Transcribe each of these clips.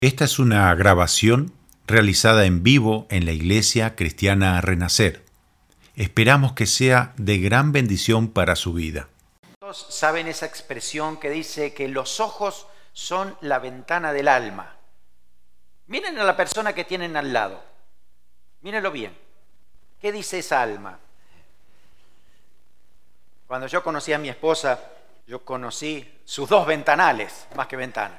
Esta es una grabación realizada en vivo en la Iglesia Cristiana Renacer. Esperamos que sea de gran bendición para su vida. Todos saben esa expresión que dice que los ojos son la ventana del alma. Miren a la persona que tienen al lado. Mírenlo bien. ¿Qué dice esa alma? Cuando yo conocí a mi esposa, yo conocí sus dos ventanales, más que ventanas,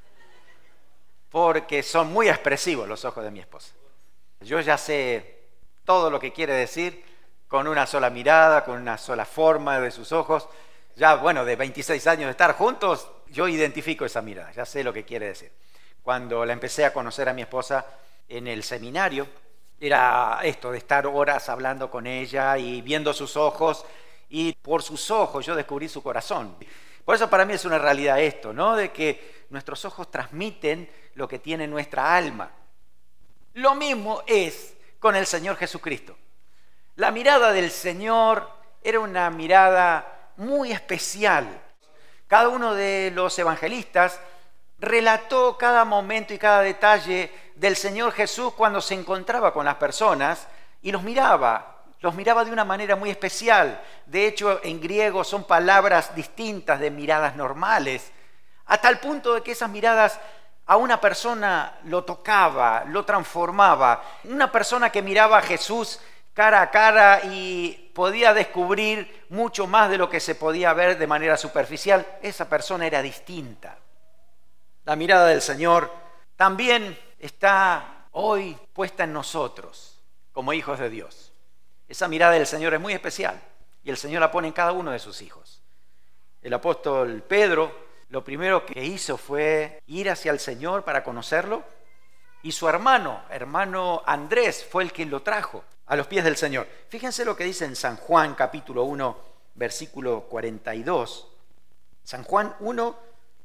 porque son muy expresivos los ojos de mi esposa. Yo ya sé todo lo que quiere decir con una sola mirada, con una sola forma de sus ojos. Ya, bueno, de 26 años de estar juntos, yo identifico esa mirada, ya sé lo que quiere decir. Cuando la empecé a conocer a mi esposa en el seminario, era esto de estar horas hablando con ella y viendo sus ojos, y por sus ojos yo descubrí su corazón. Por eso para mí es una realidad esto, ¿no? De que nuestros ojos transmiten lo que tiene nuestra alma. Lo mismo es con el Señor Jesucristo. La mirada del Señor era una mirada muy especial. Cada uno de los evangelistas relató cada momento y cada detalle del Señor Jesús cuando se encontraba con las personas y los miraba de una manera muy especial. De hecho, en griego son palabras distintas de miradas normales, a tal punto de que esas miradas a una persona lo tocaba, lo transformaba. Una persona que miraba a Jesús cara a cara y podía descubrir mucho más de lo que se podía ver de manera superficial, esa persona era distinta. La mirada del Señor también está hoy puesta en nosotros, como hijos de Dios. Esa mirada del Señor es muy especial y el Señor la pone en cada uno de sus hijos. El apóstol Pedro lo primero que hizo fue ir hacia el Señor para conocerlo, y su hermano Andrés fue el que lo trajo a los pies del Señor. Fíjense lo que dice en San Juan capítulo 1, versículo 42. San Juan 1,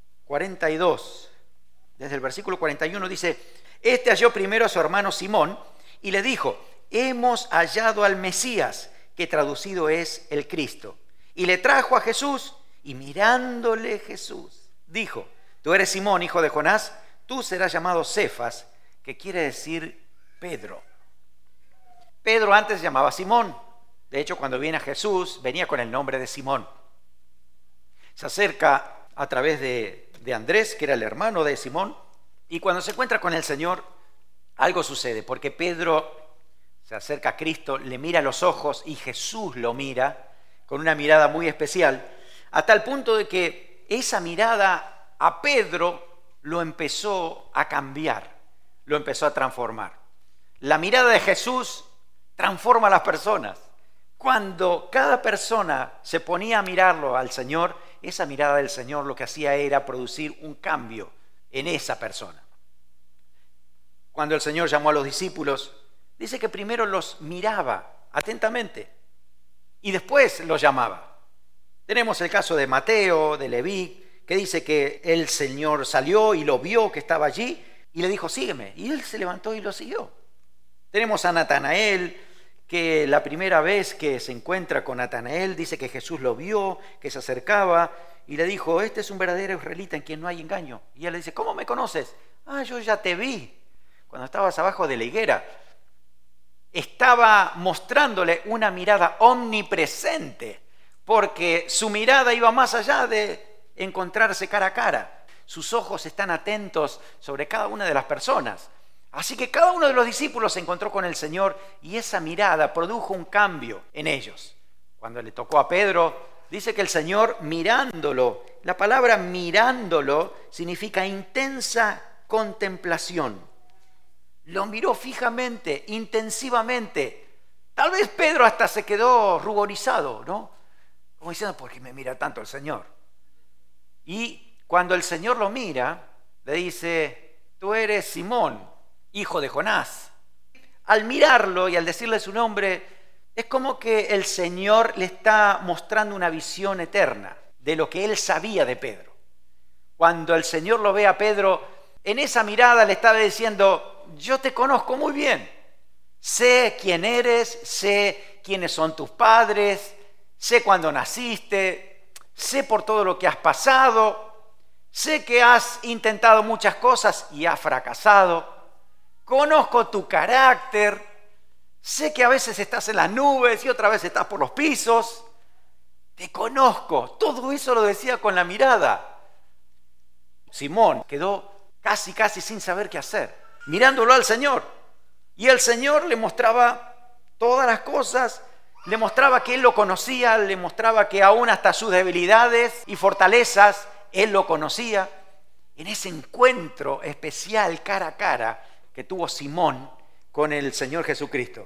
42. Desde el versículo 41 dice: Este halló primero a su hermano Simón y le dijo: hemos hallado al Mesías, que traducido es el Cristo. Y le trajo a Jesús, y mirándole Jesús, dijo: tú eres Simón, hijo de Jonás, tú serás llamado Cefas, que quiere decir Pedro. Pedro antes se llamaba Simón. De hecho, cuando viene a Jesús, venía con el nombre de Simón. Se acerca a través de Andrés, que era el hermano de Simón, y cuando se encuentra con el Señor, algo sucede, porque Pedro se acerca a Cristo, le mira a los ojos y Jesús lo mira con una mirada muy especial, a tal punto de que esa mirada a Pedro lo empezó a cambiar, lo empezó a transformar. La mirada de Jesús transforma a las personas. Cuando cada persona se ponía a mirarlo al Señor, esa mirada del Señor lo que hacía era producir un cambio en esa persona. Cuando el Señor llamó a los discípulos, dice que primero los miraba atentamente y después los llamaba. Tenemos el caso de Mateo, de Leví, que dice que el Señor salió y lo vio que estaba allí y le dijo: sígueme. Y él se levantó y lo siguió. Tenemos a Natanael, que la primera vez que se encuentra con Natanael dice que Jesús lo vio, que se acercaba y le dijo: este es un verdadero israelita en quien no hay engaño. Y él le dice: ¿cómo me conoces? Yo ya te vi cuando estabas abajo de la higuera. Estaba mostrándole una mirada omnipresente, porque su mirada iba más allá de encontrarse cara a cara. Sus ojos están atentos sobre cada una de las personas. Así que cada uno de los discípulos se encontró con el Señor y esa mirada produjo un cambio en ellos. Cuando le tocó a Pedro, dice que el Señor mirándolo, la palabra mirándolo significa intensa contemplación. Lo miró fijamente, intensivamente. Tal vez Pedro hasta se quedó ruborizado, ¿no? Como diciendo: ¿por qué me mira tanto el Señor? Y cuando el Señor lo mira, le dice: tú eres Simón, hijo de Jonás. Al mirarlo y al decirle su nombre, es como que el Señor le está mostrando una visión eterna de lo que él sabía de Pedro. Cuando el Señor lo ve a Pedro, en esa mirada le estaba diciendo: yo te conozco muy bien, sé quién eres, sé quiénes son tus padres, sé cuándo naciste, sé por todo lo que has pasado, sé que has intentado muchas cosas y has fracasado. Conozco tu carácter. Sé que a veces estás en las nubes y otra vez estás por los pisos. Te conozco. Todo eso lo decía con la mirada. Simón quedó casi sin saber qué hacer, mirándolo al Señor. Y el Señor le mostraba todas las cosas, le mostraba que Él lo conocía, le mostraba que aún hasta sus debilidades y fortalezas, Él lo conocía. En ese encuentro especial cara a cara que tuvo Simón con el Señor Jesucristo.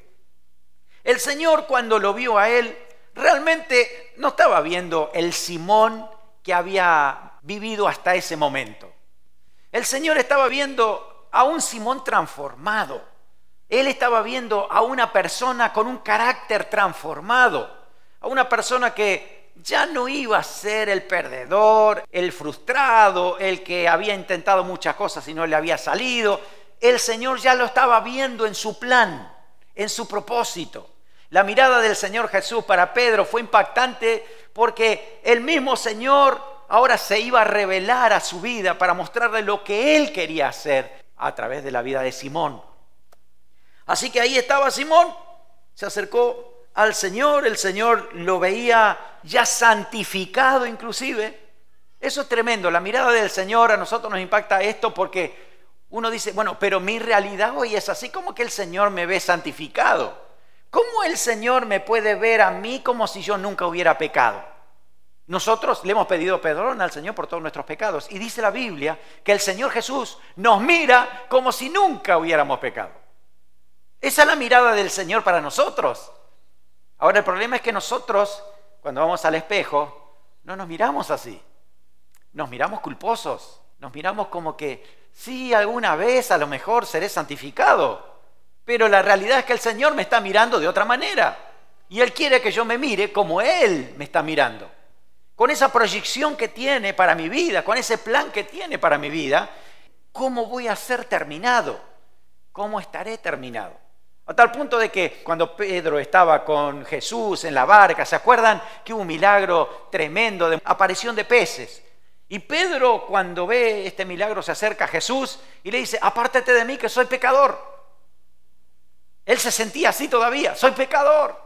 El Señor, cuando lo vio a él, realmente no estaba viendo el Simón que había vivido hasta ese momento. El Señor estaba viendo a un Simón transformado. Él estaba viendo a una persona con un carácter transformado, a una persona que ya no iba a ser el perdedor, el frustrado, el que había intentado muchas cosas y no le había salido. El Señor ya lo estaba viendo en su plan, en su propósito. La mirada del Señor Jesús para Pedro fue impactante porque el mismo Señor ahora se iba a revelar a su vida para mostrarle lo que Él quería hacer a través de la vida de Simón. Así que ahí estaba Simón, se acercó al Señor, el Señor lo veía ya santificado inclusive. Eso es tremendo, la mirada del Señor a nosotros nos impacta esto porque uno dice, bueno, pero mi realidad hoy es así, como que el Señor me ve santificado. ¿Cómo el Señor me puede ver a mí como si yo nunca hubiera pecado? Nosotros le hemos pedido perdón al Señor por todos nuestros pecados y dice la Biblia que el Señor Jesús nos mira como si nunca hubiéramos pecado. Esa es la mirada del Señor para nosotros. Ahora el problema es que nosotros, cuando vamos al espejo, no nos miramos así. Nos miramos culposos, nos miramos como que sí, alguna vez a lo mejor seré santificado, pero la realidad es que el Señor me está mirando de otra manera y Él quiere que yo me mire como Él me está mirando. Con esa proyección que tiene para mi vida, con ese plan que tiene para mi vida, ¿cómo voy a ser terminado? ¿Cómo estaré terminado? A tal punto de que cuando Pedro estaba con Jesús en la barca, ¿se acuerdan que hubo un milagro tremendo de aparición de peces? Y Pedro, cuando ve este milagro, se acerca a Jesús y le dice, apártate de mí que soy pecador. Él se sentía así todavía, soy pecador.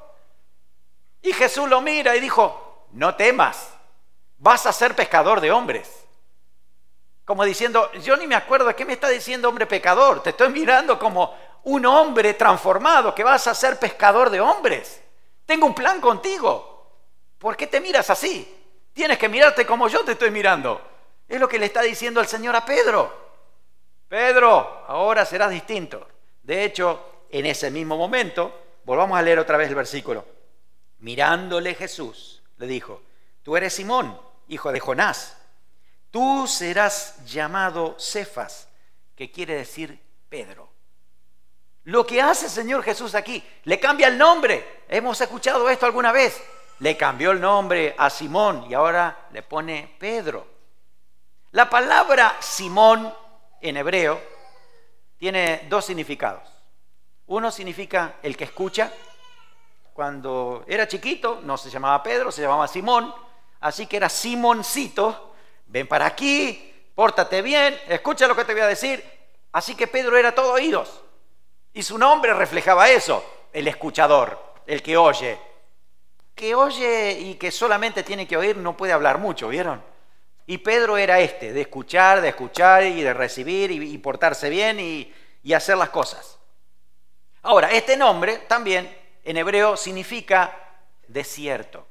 Y Jesús lo mira y dijo, no temas, vas a ser pescador de hombres. Como diciendo, yo ni me acuerdo de qué me está diciendo hombre pecador, te estoy mirando como un hombre transformado que vas a ser pescador de hombres. Tengo un plan contigo. ¿Por qué te miras así? Tienes que mirarte como yo te estoy mirando. Es lo que le está diciendo el Señor a Pedro. Pedro, ahora serás distinto. De hecho, en ese mismo momento, volvamos a leer otra vez el versículo. Mirándole Jesús, le dijo, tú eres Simón, hijo de Jonás. Tú serás llamado Cefas, que quiere decir Pedro. Lo que hace el Señor Jesús aquí, le cambia el nombre. Hemos escuchado esto alguna vez. Le cambió el nombre a Simón y ahora le pone Pedro. La palabra Simón en hebreo tiene dos significados. Uno significa el que escucha. Cuando era chiquito no se llamaba Pedro, se llamaba Simón. Así que era Simoncito. Ven para aquí, pórtate bien, escucha lo que te voy a decir. Así que Pedro era todo oídos. Y su nombre reflejaba eso, el escuchador, el que oye. Que oye y que solamente tiene que oír no puede hablar mucho, ¿vieron? Y Pedro era de escuchar y de recibir y portarse bien y hacer las cosas. Ahora, este nombre también en hebreo significa desierto.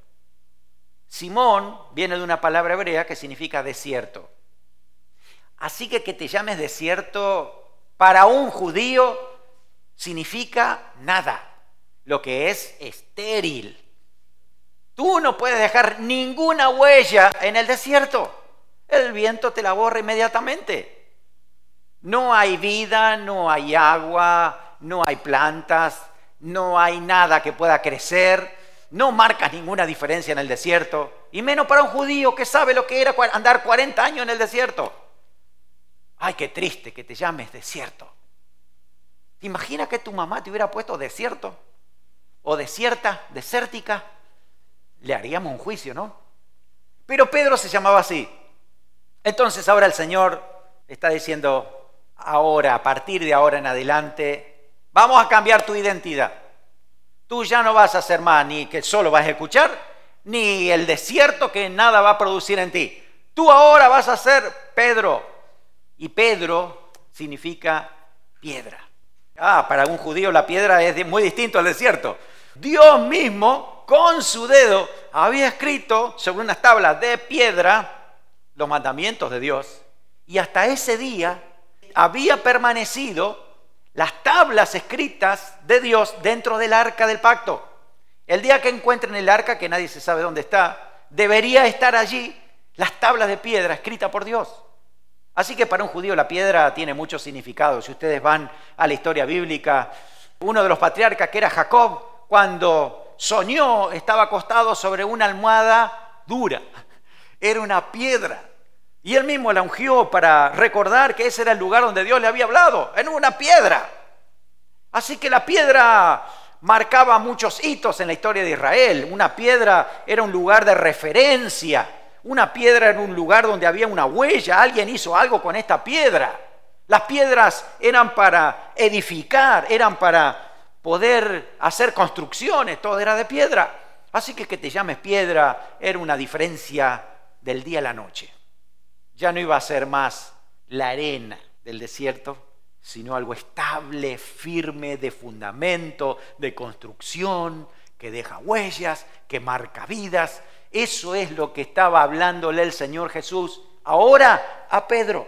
Simón viene de una palabra hebrea que significa desierto. Así que te llames desierto para un judío significa nada, lo que es estéril. Tú no puedes dejar ninguna huella en el desierto. El viento te la borra inmediatamente. No hay vida, no hay agua, no hay plantas, no hay nada que pueda crecer. No marcas ninguna diferencia en el desierto. Y menos para un judío que sabe lo que era andar 40 años en el desierto. Ay, qué triste que te llames desierto. ¿Te imaginas que tu mamá te hubiera puesto desierto? O desértica. Le haríamos un juicio, ¿no? Pero Pedro se llamaba así. Entonces ahora el Señor está diciendo, ahora, a partir de ahora en adelante, vamos a cambiar tu identidad. Tú ya no vas a ser más ni que solo vas a escuchar, ni el desierto que nada va a producir en ti. Tú ahora vas a ser Pedro. Y Pedro significa piedra. Para un judío la piedra es muy distinto al desierto. Dios mismo, con su dedo, había escrito sobre unas tablas de piedra los mandamientos de Dios. Y hasta ese día había permanecido las tablas escritas de Dios dentro del arca del pacto. El día que encuentren el arca, que nadie se sabe dónde está, debería estar allí las tablas de piedra escritas por Dios. Así que para un judío la piedra tiene mucho significado. Si ustedes van a la historia bíblica, uno de los patriarcas, que era Jacob, cuando soñó, estaba acostado sobre una almohada dura. Era una piedra. Y él mismo la ungió para recordar que ese era el lugar donde Dios le había hablado, en una piedra. Así que la piedra marcaba muchos hitos en la historia de Israel. Una piedra era un lugar de referencia. Una piedra era un lugar donde había una huella. Alguien hizo algo con esta piedra. Las piedras eran para edificar, eran para poder hacer construcciones. Todo era de piedra. Así que te llames piedra era una diferencia del día a la noche. Ya no iba a ser más la arena del desierto, sino algo estable, firme, de fundamento, de construcción, que deja huellas, que marca vidas. Eso es lo que estaba hablándole el Señor Jesús ahora a Pedro.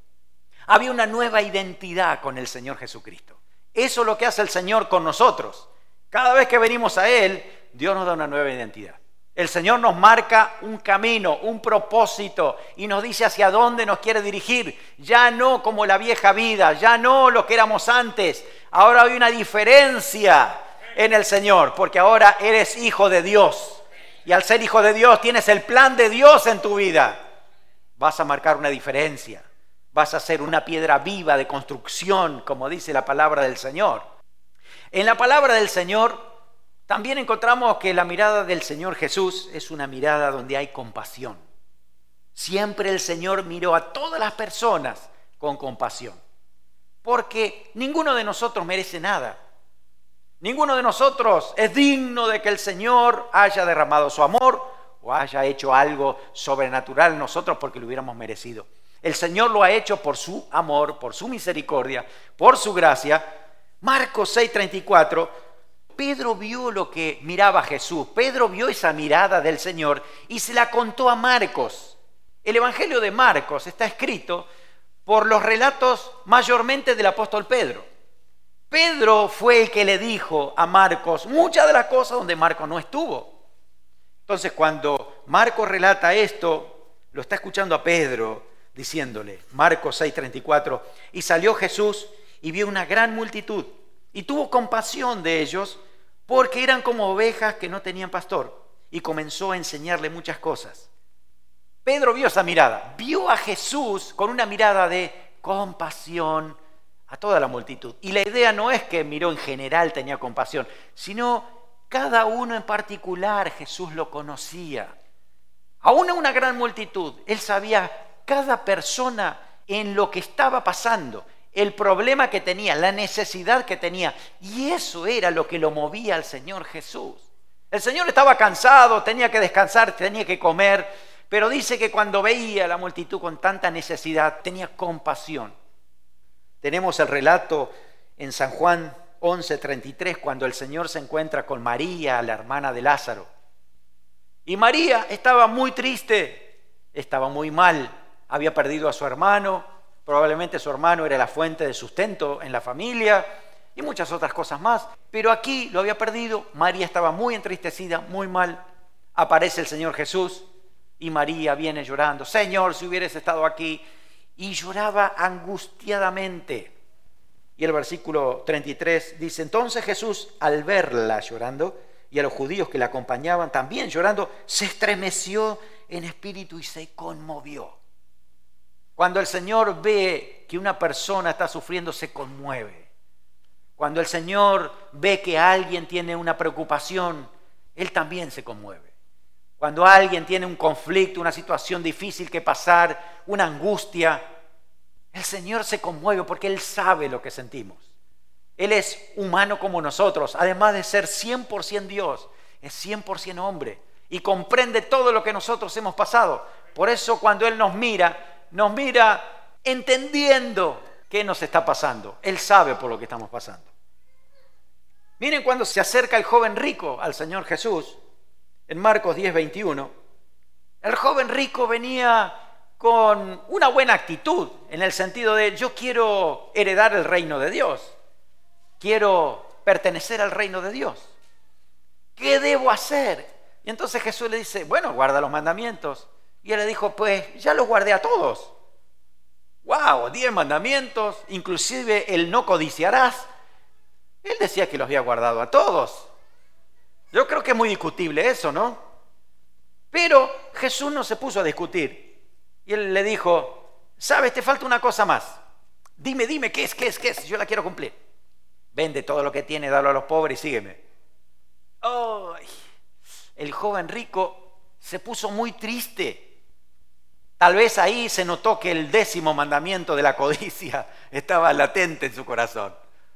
Había una nueva identidad con el Señor Jesucristo. Eso es lo que hace el Señor con nosotros. Cada vez que venimos a Él, Dios nos da una nueva identidad. El Señor nos marca un camino, un propósito y nos dice hacia dónde nos quiere dirigir. Ya no como la vieja vida, ya no lo que éramos antes. Ahora hay una diferencia en el Señor, porque ahora eres hijo de Dios. Y al ser hijo de Dios tienes el plan de Dios en tu vida. Vas a marcar una diferencia. Vas a ser una piedra viva de construcción, como dice la palabra del Señor. En la palabra del Señor también encontramos que la mirada del Señor Jesús es una mirada donde hay compasión. Siempre el Señor miró a todas las personas con compasión, porque ninguno de nosotros merece nada. Ninguno de nosotros es digno de que el Señor haya derramado su amor o haya hecho algo sobrenatural en nosotros porque lo hubiéramos merecido. El Señor lo ha hecho por su amor, por su misericordia, por su gracia. Marcos 6:34, Pedro vio lo que miraba Jesús. Pedro vio esa mirada del Señor y se la contó a Marcos. El Evangelio de Marcos está escrito por los relatos mayormente del apóstol Pedro. Pedro fue el que le dijo a Marcos muchas de las cosas donde Marcos no estuvo. Entonces, cuando Marcos relata esto, lo está escuchando a Pedro diciéndole, Marcos 6:34, y salió Jesús y vio una gran multitud y tuvo compasión de ellos porque eran como ovejas que no tenían pastor, y comenzó a enseñarle muchas cosas. Pedro vio esa mirada, vio a Jesús con una mirada de compasión a toda la multitud. Y la idea no es que miró en general, tenía compasión, sino cada uno en particular Jesús lo conocía. Aún a una gran multitud, él sabía cada persona en lo que estaba pasando, el problema que tenía, la necesidad que tenía. Y eso era lo que lo movía al Señor Jesús. El Señor estaba cansado, tenía que descansar, tenía que comer, pero dice que cuando veía a la multitud con tanta necesidad, tenía compasión. Tenemos el relato en San Juan 11:33, cuando el Señor se encuentra con María, la hermana de Lázaro. Y María estaba muy triste, estaba muy mal, había perdido a su hermano, probablemente su hermano era la fuente de sustento en la familia y muchas otras cosas más. Pero aquí lo había perdido, María estaba muy entristecida, muy mal. Aparece el Señor Jesús y María viene llorando, Señor, si hubieras estado aquí. Y lloraba angustiadamente. Y el versículo 33 dice, entonces Jesús, al verla llorando, y a los judíos que la acompañaban también llorando, se estremeció en espíritu y se conmovió. Cuando el Señor ve que una persona está sufriendo, se conmueve. Cuando el Señor ve que alguien tiene una preocupación, Él también se conmueve. Cuando alguien tiene un conflicto, una situación difícil que pasar, una angustia, el Señor se conmueve porque Él sabe lo que sentimos. Él es humano como nosotros, además de ser 100% Dios, es 100% hombre y comprende todo lo que nosotros hemos pasado. Por eso cuando Él nos mira entendiendo qué nos está pasando. Él sabe por lo que estamos pasando. Miren cuando se acerca el joven rico al Señor Jesús, en Marcos 10:21, el joven rico venía con una buena actitud, en el sentido de yo quiero heredar el reino de Dios, quiero pertenecer al reino de Dios. ¿Qué debo hacer? Y entonces Jesús le dice, bueno, guarda los mandamientos. Y él le dijo, pues ya los guardé a todos. ¡Wow! 10 mandamientos, inclusive el no codiciarás. Él decía que los había guardado a todos. Yo creo que es muy discutible eso, ¿no? Pero Jesús no se puso a discutir. Y él le dijo, ¿sabes? Te falta una cosa más. Dime, ¿qué es? Yo la quiero cumplir. Vende todo lo que tiene, dalo a los pobres y sígueme. ¡Oh! El joven rico se puso muy triste. Tal vez ahí se notó que el 10º mandamiento de la codicia estaba latente en su corazón.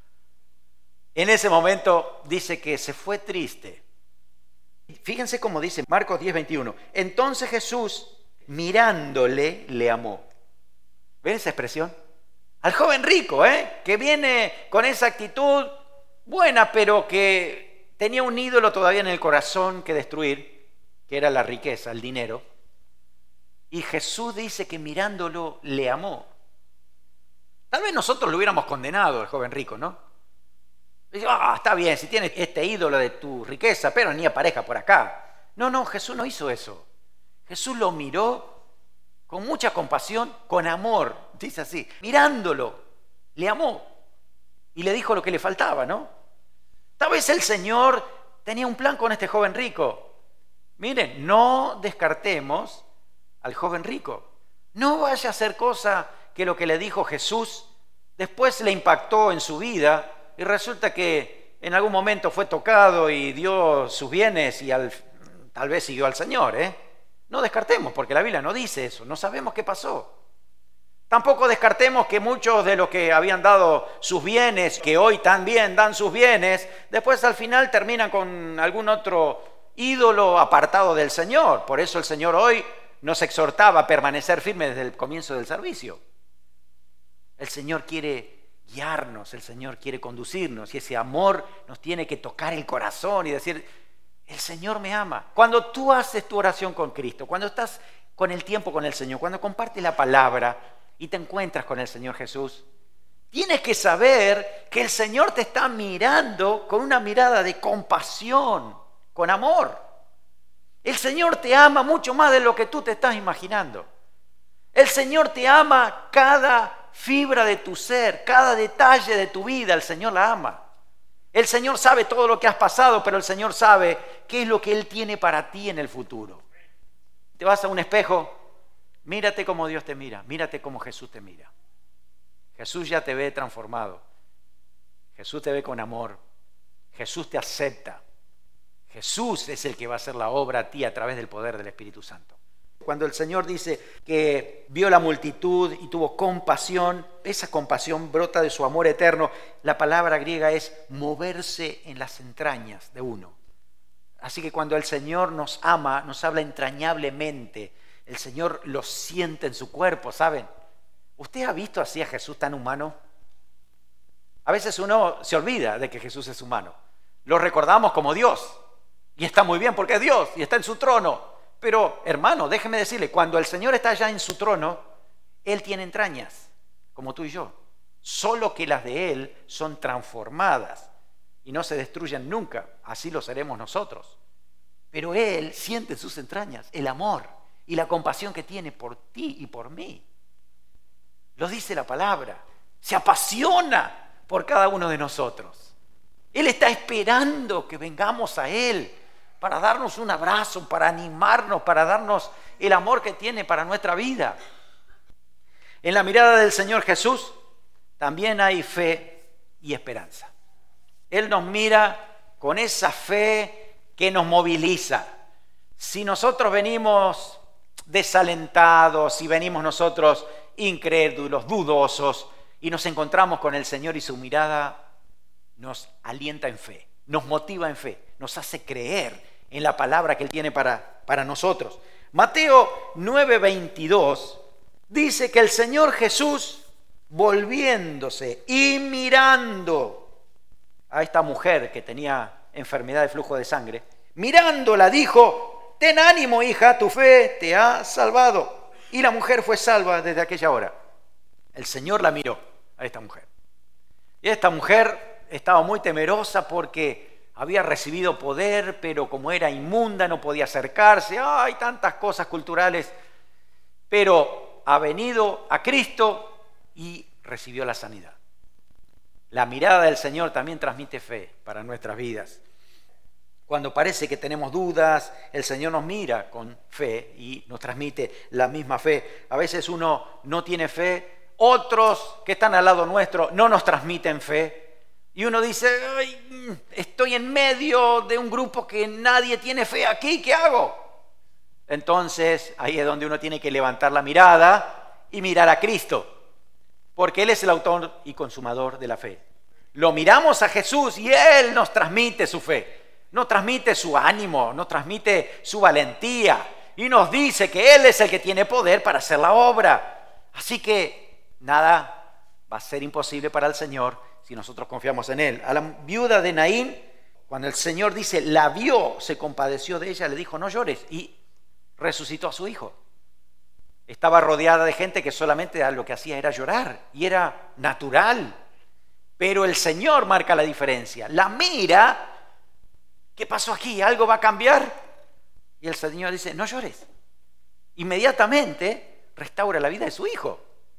En ese momento dice que se fue triste. Fíjense cómo dice Marcos 10:21. Entonces Jesús, mirándole, le amó. ¿Ven esa expresión? Al joven rico, que viene con esa actitud buena, pero que tenía un ídolo todavía en el corazón que destruir, que era la riqueza, el dinero. Y Jesús dice que mirándolo le amó. Tal vez nosotros lo hubiéramos condenado al joven rico, ¿no? Dice, está bien, si tienes este ídolo de tu riqueza, pero ni aparezca por acá. No, Jesús no hizo eso. Jesús lo miró con mucha compasión, con amor, dice así. Mirándolo, le amó. Y le dijo lo que le faltaba, ¿no? Tal vez el Señor tenía un plan con este joven rico. Miren, no descartemos al joven rico. No vaya a hacer cosa que lo que le dijo Jesús después le impactó en su vida y resulta que en algún momento fue tocado y dio sus bienes y tal vez siguió al Señor. No descartemos, porque la Biblia no dice eso, no sabemos qué pasó. Tampoco descartemos que muchos de los que habían dado sus bienes, que hoy también dan sus bienes, después al final terminan con algún otro ídolo apartado del Señor. Por eso el Señor hoy nos exhortaba a permanecer firmes desde el comienzo del servicio. El Señor quiere guiarnos, el Señor quiere conducirnos y ese amor nos tiene que tocar el corazón y decir, el Señor me ama. Cuando tú haces tu oración con Cristo, cuando estás con el tiempo con el Señor, cuando compartes la palabra y te encuentras con el Señor Jesús, tienes que saber que el Señor te está mirando con una mirada de compasión, con amor. El Señor te ama mucho más de lo que tú te estás imaginando. El Señor te ama cada fibra de tu ser, cada detalle de tu vida, el Señor la ama. El Señor sabe todo lo que has pasado, pero el Señor sabe qué es lo que Él tiene para ti en el futuro. Te vas a un espejo, mírate como Dios te mira, mírate como Jesús te mira. Jesús ya te ve transformado. Jesús te ve con amor. Jesús te acepta. Jesús es el que va a hacer la obra a ti a través del poder del Espíritu Santo. Cuando el Señor dice que vio la multitud y tuvo compasión, esa compasión brota de su amor eterno. La palabra griega es moverse en las entrañas de uno. Así que cuando el Señor nos ama, nos habla entrañablemente. El Señor lo siente en su cuerpo, ¿saben? ¿Usted ha visto así a Jesús tan humano? A veces uno se olvida de que Jesús es humano. Lo recordamos como Dios. Y está muy bien porque es Dios y está en su trono. Pero, hermano, déjeme decirle, cuando el Señor está allá en su trono, Él tiene entrañas, como tú y yo. Solo que las de Él son transformadas y no se destruyen nunca. Así lo seremos nosotros. Pero Él siente en sus entrañas el amor y la compasión que tiene por ti y por mí. Lo dice la palabra. Se apasiona por cada uno de nosotros. Él está esperando que vengamos a Él para darnos un abrazo, para animarnos, para darnos el amor que tiene para nuestra vida. En la mirada del Señor Jesús también hay fe y esperanza. Él nos mira con esa fe que nos moviliza. Si nosotros venimos desalentados, si venimos nosotros incrédulos, dudosos, y nos encontramos con el Señor y su mirada nos alienta en fe, nos motiva en fe, nos hace creer en la palabra que Él tiene para nosotros. Mateo 9:22 dice que el Señor Jesús, volviéndose y mirando a esta mujer que tenía enfermedad de flujo de sangre, mirándola dijo: ten ánimo, hija, tu fe te ha salvado. Y la mujer fue salva desde aquella hora. El Señor la miró a esta mujer. Y esta mujer estaba muy temerosa porque había recibido poder, pero como era inmunda no podía acercarse. Hay tantas cosas culturales. Pero ha venido a Cristo y recibió la sanidad. La mirada del Señor también transmite fe para nuestras vidas. Cuando parece que tenemos dudas, el Señor nos mira con fe y nos transmite la misma fe. A veces uno no tiene fe, otros que están al lado nuestro no nos transmiten fe. Y uno dice: ay, estoy en medio de un grupo que nadie tiene fe aquí, ¿qué hago? Entonces ahí es donde uno tiene que levantar la mirada y mirar a Cristo, porque Él es el autor y consumador de la fe. Lo miramos a Jesús y Él nos transmite su fe. Nos transmite su ánimo, nos transmite su valentía y nos dice que Él es el que tiene poder para hacer la obra. Así que nada va a ser imposible para el Señor si nosotros confiamos en Él. A la viuda de Naín, cuando el Señor dice, la vio, se compadeció de ella, le dijo: no llores, y resucitó a su hijo. Estaba rodeada de gente que solamente lo que hacía era llorar y era natural. Pero el Señor marca la diferencia. La mira. ¿Qué pasó aquí? ¿Algo va a cambiar? Y el Señor dice: no llores. Inmediatamente restaura la vida de su hijo.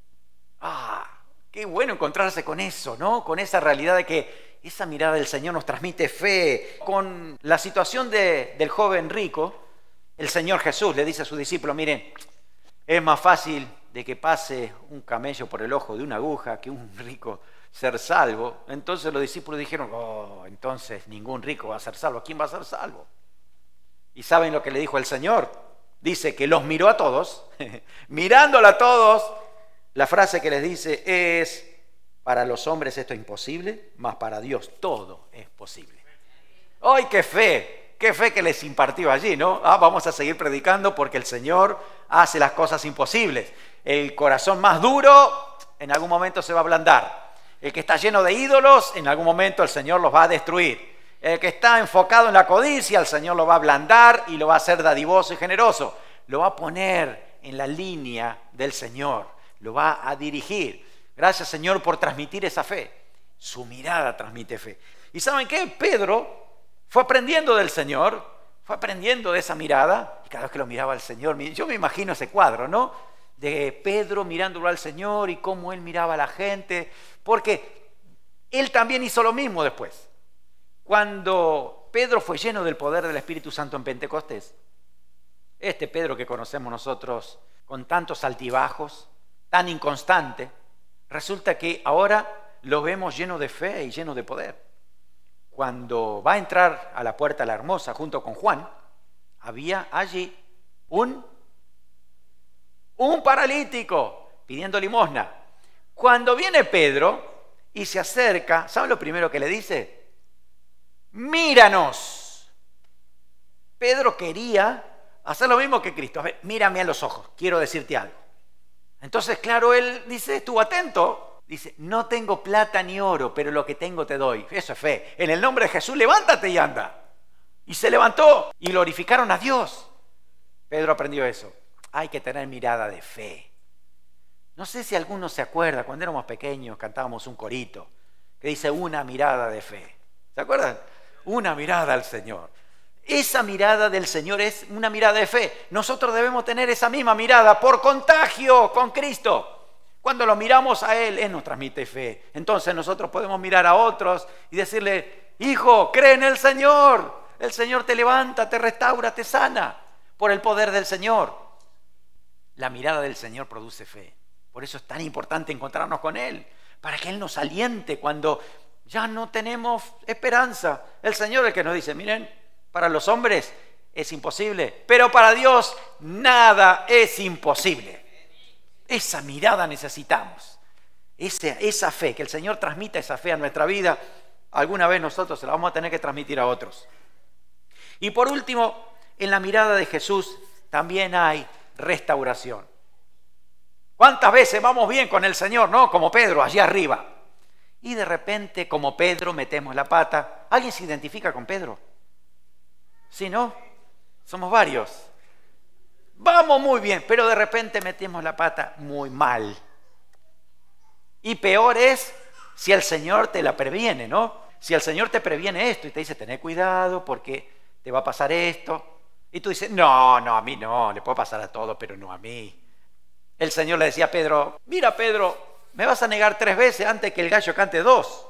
Qué bueno encontrarse con eso, ¿no? Con esa realidad de que esa mirada del Señor nos transmite fe. Con la situación del joven rico, el Señor Jesús le dice a sus discípulos: miren, es más fácil de que pase un camello por el ojo de una aguja que un rico ser salvo. Entonces los discípulos dijeron: entonces ningún rico va a ser salvo. ¿Quién va a ser salvo? ¿Y saben lo que le dijo el Señor? Dice que los miró a todos, mirándola a todos. La frase que les dice es: para los hombres esto es imposible, mas para Dios todo es posible. ¡Ay, qué fe! ¡Qué fe que les impartió allí!, ¿no? Vamos a seguir predicando porque el Señor hace las cosas imposibles. El corazón más duro en algún momento se va a ablandar. El que está lleno de ídolos, en algún momento el Señor los va a destruir. El que está enfocado en la codicia, el Señor lo va a ablandar y lo va a hacer dadivoso y generoso. Lo va a poner en la línea del Señor. Lo va a dirigir. Gracias, Señor, por transmitir esa fe. Su mirada transmite fe. ¿Y saben qué? Pedro fue aprendiendo del Señor, fue aprendiendo de esa mirada. Y cada vez que lo miraba al Señor, yo me imagino ese cuadro, ¿no? De Pedro mirándolo al Señor y cómo él miraba a la gente, porque él también hizo lo mismo después. Cuando Pedro fue lleno del poder del Espíritu Santo en Pentecostés, este Pedro que conocemos nosotros con tantos altibajos, tan inconstante, resulta que ahora lo vemos lleno de fe y lleno de poder. Cuando va a entrar a la puerta la hermosa junto con Juan, había allí un paralítico pidiendo limosna. Cuando viene Pedro y se acerca, ¿saben lo primero que le dice? Míranos. Pedro quería hacer lo mismo que Cristo. A ver, mírame a los ojos, quiero decirte algo. Entonces, claro, él dice, estuvo atento. Dice: no tengo plata ni oro, pero lo que tengo te doy. Eso es fe. En el nombre de Jesús, levántate y anda. Y se levantó y glorificaron a Dios. Pedro aprendió eso. Hay que tener mirada de fe. No sé si alguno se acuerda, cuando éramos pequeños cantábamos un corito que dice: una mirada de fe. ¿Se acuerdan? Una mirada al Señor. Esa mirada del Señor es una mirada de fe. Nosotros debemos tener esa misma mirada por contagio con Cristo. Cuando lo miramos a Él nos transmite fe. Entonces nosotros podemos mirar a otros y decirle: hijo, cree en el Señor. El Señor te levanta, te restaura, te sana por el poder del Señor. La mirada del Señor produce fe. Por eso es tan importante encontrarnos con Él, para que Él nos aliente cuando ya no tenemos esperanza. El Señor es el que nos dice: miren, para los hombres es imposible, pero para Dios nada es imposible. Esa mirada necesitamos, esa fe, que el Señor transmita esa fe a nuestra vida. Alguna vez nosotros se la vamos a tener que transmitir a otros. Y por último, en la mirada de Jesús también hay restauración. ¿Cuántas veces vamos bien con el Señor, no? Como Pedro, allí arriba. Y de repente, como Pedro, metemos la pata. ¿Alguien se identifica con Pedro? ¿Sí, no? Somos varios. Vamos muy bien, pero de repente metemos la pata muy mal. Y peor es si el Señor te la previene, ¿no? Si el Señor te previene esto y te dice, tené cuidado porque te va a pasar esto. Y tú dices, no, a mí no, le puede pasar a todos, pero no a mí. El Señor le decía a Pedro, mira Pedro, ¿me vas a negar 3 veces antes que el gallo cante 2?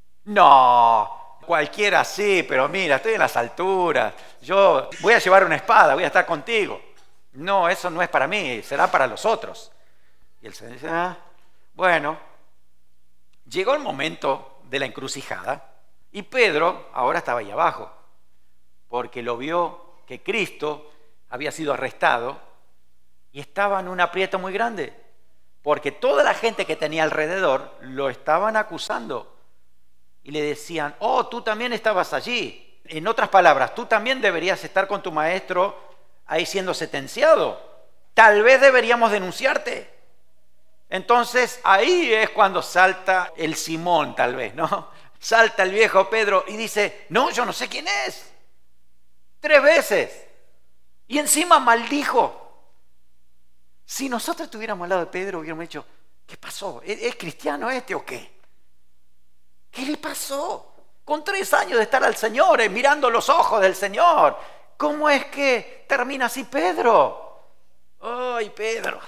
No, cualquiera sí, pero mira, estoy en las alturas. Yo voy a llevar una espada, voy a estar contigo. No, eso no es para mí, será para los otros. Y el Señor dice, bueno, llegó el momento de la encrucijada y Pedro ahora estaba ahí abajo, porque lo vio que Cristo había sido arrestado y estaba en un aprieto muy grande, porque toda la gente que tenía alrededor lo estaban acusando y le decían, oh, tú también estabas allí. En otras palabras, tú también deberías estar con tu maestro ahí siendo sentenciado. Tal vez deberíamos denunciarte. Entonces ahí es cuando salta el Simón, tal vez, ¿no? Salta el viejo Pedro y dice, no, yo no sé quién es. 3 veces. Y encima maldijo. Si nosotros estuviéramos al lado de Pedro, hubiéramos dicho, ¿qué pasó? ¿Es cristiano este o qué? ¿Qué le pasó? Con 3 años de estar al Señor, mirando los ojos del Señor. ¿Cómo es que termina así Pedro? ¡Ay, Pedro!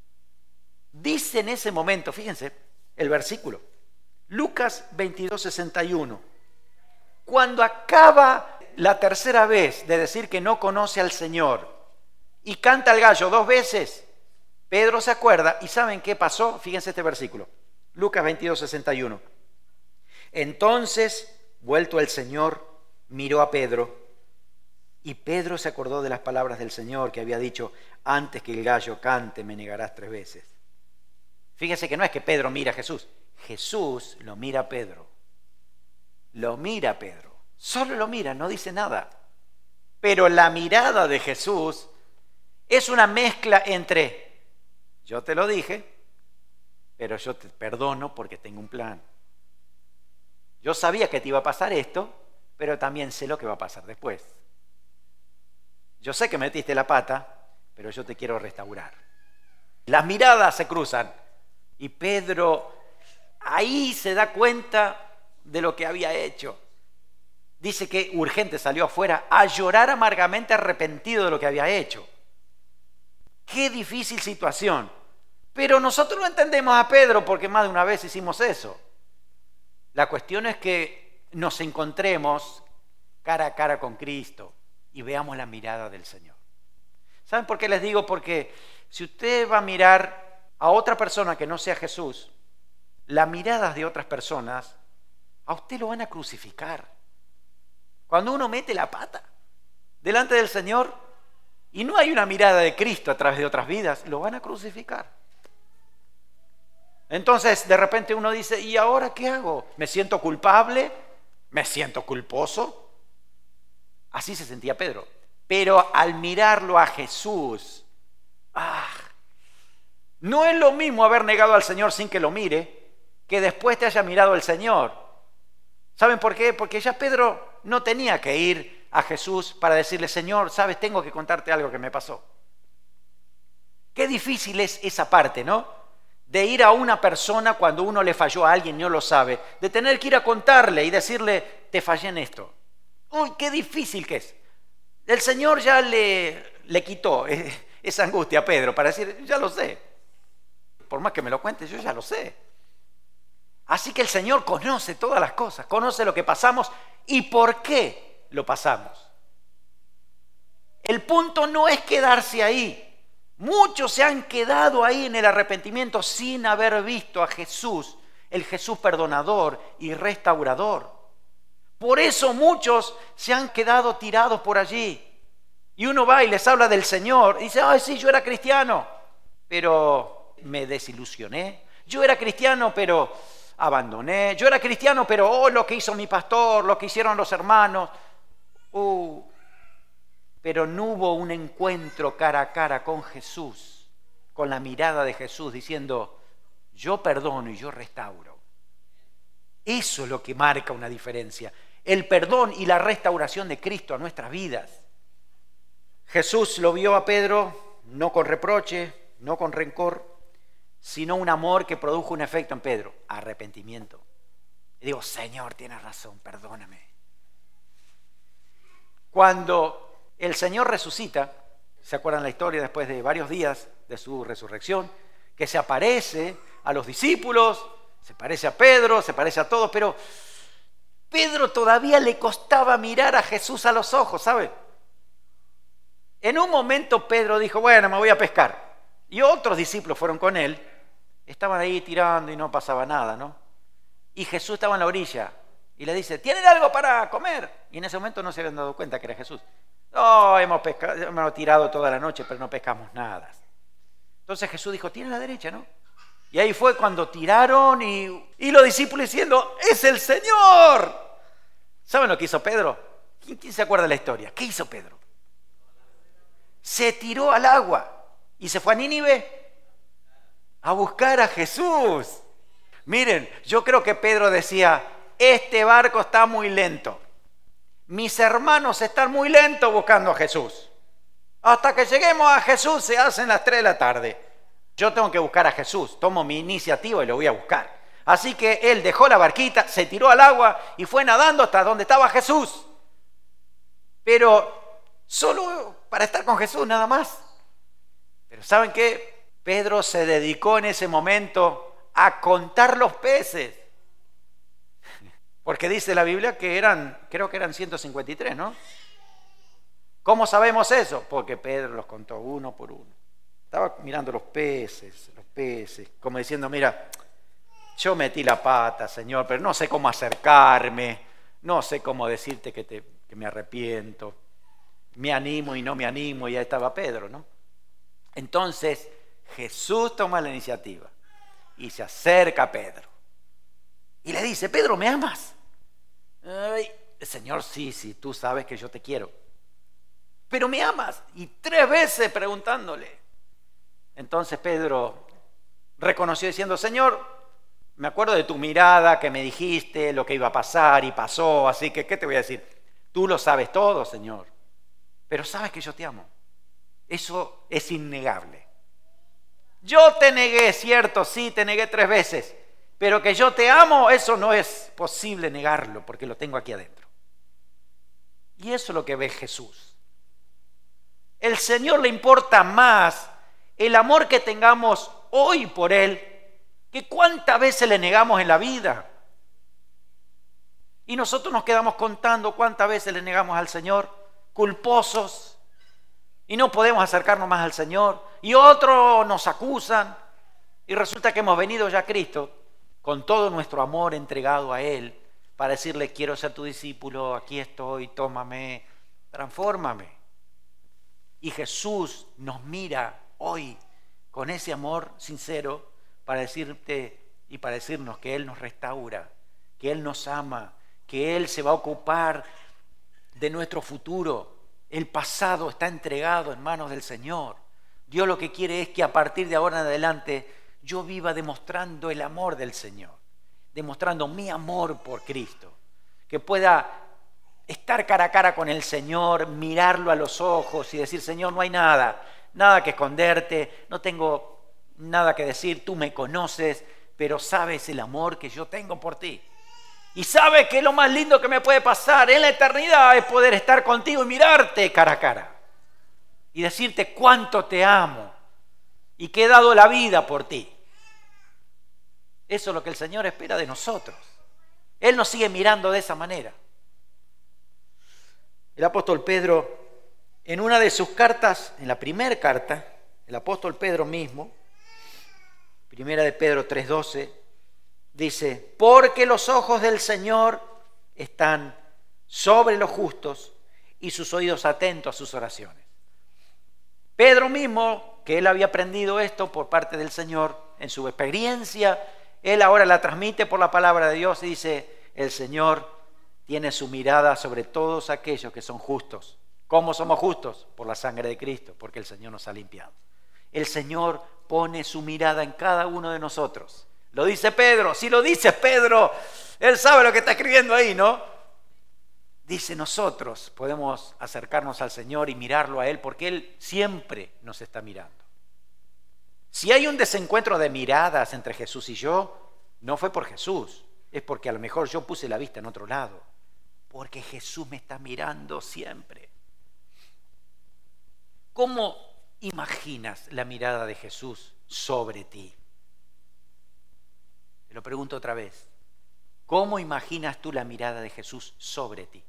Dice en ese momento, fíjense, el versículo, Lucas 22:61. Cuando acaba la tercera vez de decir que no conoce al Señor y canta el gallo 2 veces, Pedro se acuerda y ¿saben qué pasó? Fíjense este versículo, Lucas 22:61. Entonces, vuelto el Señor, miró a Pedro y Pedro se acordó de las palabras del Señor que había dicho, antes que el gallo cante me negarás 3 veces. Fíjense que no es que Pedro mira a Jesús, Jesús lo mira a Pedro. Lo mira a Pedro, solo lo mira, no dice nada. Pero la mirada de Jesús es una mezcla entre, yo te lo dije, pero yo te perdono porque tengo un plan. Yo sabía que te iba a pasar esto, pero también sé lo que va a pasar después. Yo sé que metiste la pata, pero yo te quiero restaurar. Las miradas se cruzan y Pedro ahí se da cuenta de lo que había hecho. Dice que urgente salió afuera a llorar amargamente arrepentido de lo que había hecho. Qué difícil situación. Pero nosotros no entendemos a Pedro porque más de una vez hicimos eso. La cuestión es que nos encontremos cara a cara con Cristo y veamos la mirada del Señor. ¿Saben por qué les digo? Porque si usted va a mirar a otra persona que no sea Jesús, las miradas de otras personas a usted lo van a crucificar. Cuando uno mete la pata delante del Señor y no hay una mirada de Cristo a través de otras vidas, lo van a crucificar. Entonces, de repente uno dice, ¿y ahora qué hago? ¿Me siento culpable? ¿Me siento culposo? Así se sentía Pedro. Pero al mirarlo a Jesús, no es lo mismo haber negado al Señor sin que lo mire, que después te haya mirado el Señor. ¿Saben por qué? Porque ya Pedro no tenía que ir a Jesús para decirle, Señor, sabes, tengo que contarte algo que me pasó. Qué difícil es esa parte, ¿no? De ir a una persona cuando uno le falló a alguien y no lo sabe, de tener que ir a contarle y decirle, te fallé en esto. Uy, qué difícil que es. El Señor ya le quitó esa angustia a Pedro para decir, ya lo sé. Por más que me lo cuentes, yo ya lo sé. Así que el Señor conoce todas las cosas, conoce lo que pasamos y por qué lo pasamos. El punto no es quedarse ahí. Muchos se han quedado ahí en el arrepentimiento sin haber visto a Jesús, el Jesús perdonador y restaurador. Por eso muchos se han quedado tirados por allí. Y uno va y les habla del Señor y dice, ay, sí, yo era cristiano, pero me desilusioné. Yo era cristiano, pero abandoné. Yo era cristiano, pero lo que hizo mi pastor, lo que hicieron los hermanos. Pero no hubo un encuentro cara a cara con Jesús, con la mirada de Jesús, diciendo, yo perdono y yo restauro. Eso es lo que marca una diferencia. El perdón y la restauración de Cristo a nuestras vidas. Jesús lo vio a Pedro, no con reproche, no con rencor, sino un amor que produjo un efecto en Pedro, arrepentimiento. Y digo, Señor, tienes razón, perdóname. Cuando el Señor resucita, ¿se acuerdan la historia después de varios días de su resurrección? Que se aparece a los discípulos, se parece a Pedro, se parece a todos, pero Pedro todavía le costaba mirar a Jesús a los ojos, ¿sabe? En un momento Pedro dijo, bueno, me voy a pescar. Y otros discípulos fueron con él, estaban ahí tirando y no pasaba nada, ¿no? Y Jesús estaba en la orilla y le dice, ¿tienen algo para comer? Y en ese momento no se habían dado cuenta que era Jesús. No, hemos tirado toda la noche, pero no pescamos nada. Entonces Jesús dijo, tiene la derecha, ¿no? Y ahí fue cuando tiraron y los discípulos diciendo, ¡es el Señor! ¿Saben lo que hizo Pedro? ¿Quién se acuerda de la historia? ¿Qué hizo Pedro? Se tiró al agua y se fue a Nínive a buscar a Jesús. Miren, yo creo que Pedro decía, este barco está muy lento. Mis hermanos están muy lentos buscando a Jesús. Hasta que lleguemos a Jesús se hacen las 3 de la tarde. Yo tengo que buscar a Jesús, tomo mi iniciativa y lo voy a buscar. Así que él dejó la barquita, se tiró al agua y fue nadando hasta donde estaba Jesús. Pero solo para estar con Jesús, nada más. Pero ¿saben qué? Pedro se dedicó en ese momento a contar los peces. Porque dice la Biblia que creo que eran 153, ¿no? ¿Cómo sabemos eso? Porque Pedro los contó uno por uno. Estaba mirando los peces, como diciendo, mira, yo metí la pata, Señor, pero no sé cómo acercarme, no sé cómo decirte que me arrepiento, me animo y no me animo, y ahí estaba Pedro, ¿no? Entonces Jesús toma la iniciativa y se acerca a Pedro y le dice, Pedro, ¿me amas? Ay, Señor, sí, tú sabes que yo te quiero, pero ¿me amas? Y 3 veces preguntándole. Entonces Pedro reconoció diciendo, Señor, me acuerdo de tu mirada que me dijiste lo que iba a pasar y pasó, así que, ¿qué te voy a decir? Tú lo sabes todo, Señor, pero sabes que yo te amo. Eso es innegable. Yo te negué, cierto, sí, te negué 3 veces, pero que yo te amo, eso no es posible negarlo, porque lo tengo aquí adentro. Y eso es lo que ve Jesús. El Señor le importa más el amor que tengamos hoy por Él, que cuántas veces le negamos en la vida. Y nosotros nos quedamos contando cuántas veces le negamos al Señor, culposos, y no podemos acercarnos más al Señor. Y otros nos acusan, y resulta que hemos venido ya a Cristo con todo nuestro amor entregado a Él, para decirle, quiero ser tu discípulo, aquí estoy, tómame, transfórmame. Y Jesús nos mira hoy con ese amor sincero para decirte y para decirnos que Él nos restaura, que Él nos ama, que Él se va a ocupar de nuestro futuro. El pasado está entregado en manos del Señor. Dios lo que quiere es que a partir de ahora en adelante yo viva demostrando el amor del Señor, demostrando mi amor por Cristo, que pueda estar cara a cara con el Señor, mirarlo a los ojos y decir, Señor, no hay nada que esconderte, no tengo nada que decir, tú me conoces, pero sabes el amor que yo tengo por ti. Y sabes que lo más lindo que me puede pasar en la eternidad es poder estar contigo y mirarte cara a cara y decirte cuánto te amo y que he dado la vida por ti. Eso es lo que el Señor espera de nosotros. Él nos sigue mirando de esa manera. El apóstol Pedro, en una de sus cartas, en la primera carta, el apóstol Pedro mismo, primera de Pedro 3:12, dice, porque los ojos del Señor están sobre los justos y sus oídos atentos a sus oraciones. Pedro mismo, que él había aprendido esto por parte del Señor, en su experiencia, él ahora la transmite por la palabra de Dios y dice, el Señor tiene su mirada sobre todos aquellos que son justos. ¿Cómo somos justos? Por la sangre de Cristo, porque el Señor nos ha limpiado. El Señor pone su mirada en cada uno de nosotros. Lo dice Pedro. Si lo dice Pedro, él sabe lo que está escribiendo ahí, ¿no? Dice, nosotros podemos acercarnos al Señor y mirarlo a Él, porque Él siempre nos está mirando. Si hay un desencuentro de miradas entre Jesús y yo, no fue por Jesús, es porque a lo mejor yo puse la vista en otro lado, porque Jesús me está mirando siempre. ¿Cómo imaginas la mirada de Jesús sobre ti? Te lo pregunto otra vez. ¿Cómo imaginas tú la mirada de Jesús sobre ti?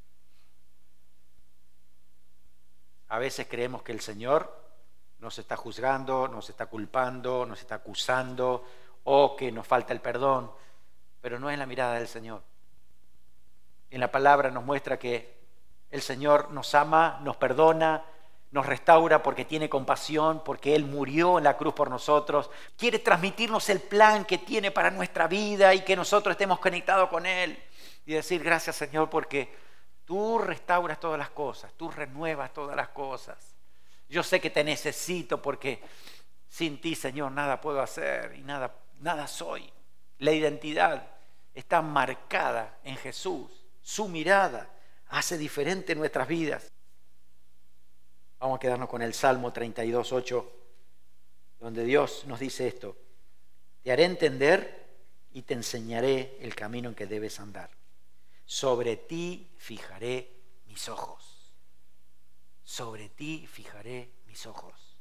A veces creemos que el Señor nos está juzgando, nos está culpando, nos está acusando o que nos falta el perdón, pero no es la mirada del Señor. En la palabra nos muestra que el Señor nos ama, nos perdona, nos restaura porque tiene compasión, porque Él murió en la cruz por nosotros. Quiere transmitirnos el plan que tiene para nuestra vida y que nosotros estemos conectados con Él. Y decir, gracias Señor, porque tú restauras todas las cosas, tú renuevas todas las cosas. Yo sé que te necesito porque sin ti, Señor, nada puedo hacer y nada soy. La identidad está marcada en Jesús. Su mirada hace diferente nuestras vidas. Vamos a quedarnos con el Salmo 32:8, donde Dios nos dice esto: te haré entender y te enseñaré el camino en que debes andar. Sobre ti fijaré mis ojos. Sobre ti fijaré mis ojos.